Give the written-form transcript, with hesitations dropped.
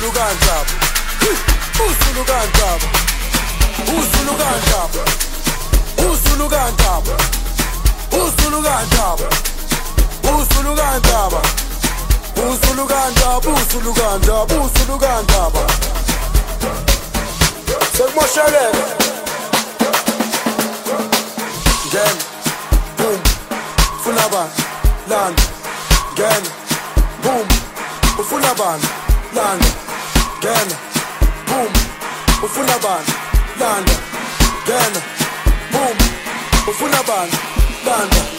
kanjaba Usulu kanjaba Usulu kanjaba Usulu kanjaba Usulu kanjaba Usulu kanjaba Usulu kanjaba Usulu kanjaba Usulu kanjaba Sekmoshelele Gen Boom Funaban Land Gen Boom Ufunaban Land Gen Boom Ufunaban Land Gen Boom Ufunaban Land